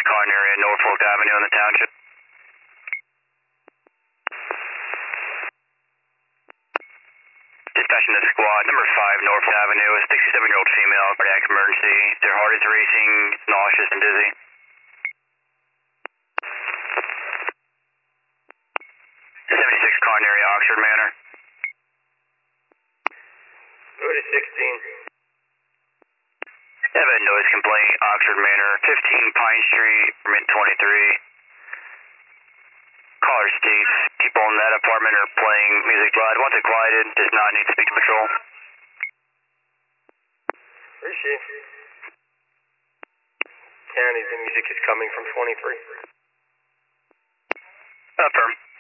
car area, Norfolk Avenue in the township. Dispatching to squad number 5 Norfolk Avenue, a 67-year-old female, cardiac emergency. Their heart is racing, nauseous and dizzy. 76 car area, Oxford Manor. Go to 16. I have a noise complaint, Oxford Manor, 15 Pine Street, Mint 23. Caller states people in that apartment are playing music loud. Once it quieted, does not need to speak to patrol. Where is she? County, the music is coming from 23. Affirm.